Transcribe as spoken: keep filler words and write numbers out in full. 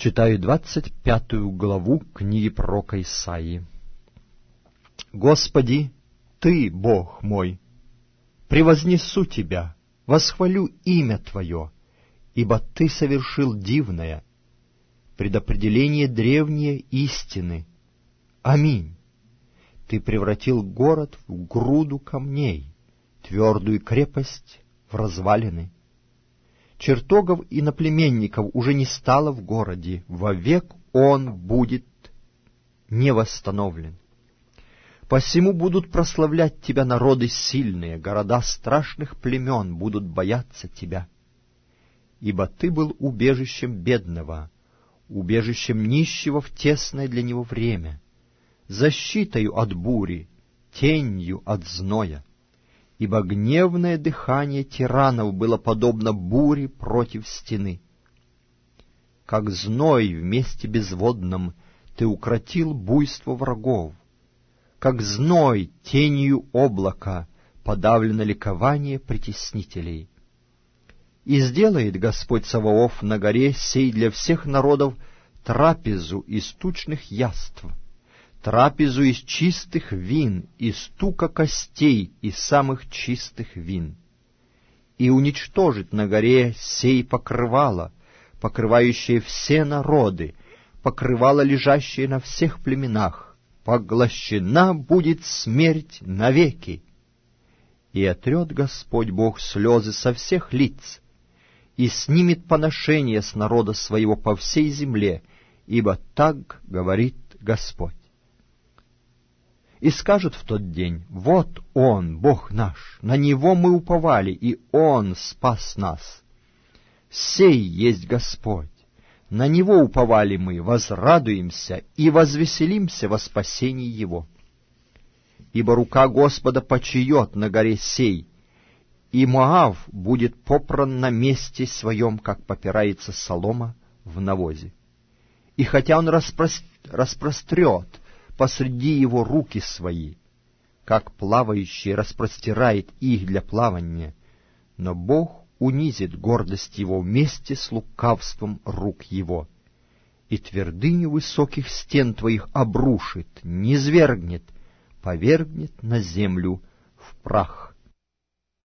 Читаю двадцать пятую главу книги пророка Исаии. «Господи, Ты, Бог мой, превознесу Тебя, восхвалю имя Твое, ибо Ты совершил дивное, предопределение древние истины. Аминь. Ты превратил город в груду камней, твердую крепость в развалины. Чертогов и наплеменников уже не стало в городе, вовек он будет не восстановлен. Посему будут прославлять тебя народы сильные, города страшных племен будут бояться тебя. Ибо ты был убежищем бедного, убежищем нищего в тесное для него время, защитою от бури, тенью от зноя. Ибо гневное дыхание тиранов было подобно буре против стены. Как зной в месте безводном ты укротил буйство врагов, как зной тенью облака подавлено ликование притеснителей. И сделает Господь Саваоф на горе сей для всех народов трапезу из тучных яств, трапезу из чистых вин, из стука костей из самых чистых вин. И уничтожит на горе сей покрывало, покрывающее все народы, покрывало, лежащее на всех племенах, поглощена будет смерть навеки. И отрет Господь Бог слезы со всех лиц, и снимет поношение с народа своего по всей земле, ибо так говорит Господь. И скажут в тот день: вот Он, Бог наш, на Него мы уповали, и Он спас нас. Сей есть Господь, на Него уповали мы, возрадуемся и возвеселимся во спасении Его. Ибо рука Господа почиет на горе сей, и Моав будет попран на месте своем, как попирается солома в навозе. И хотя он распрос... распрострет посреди его руки свои, как плавающий распростирает их для плавания, но Бог унизит гордость его вместе с лукавством рук его, и твердыню высоких стен твоих обрушит, низвергнет, повергнет на землю в прах.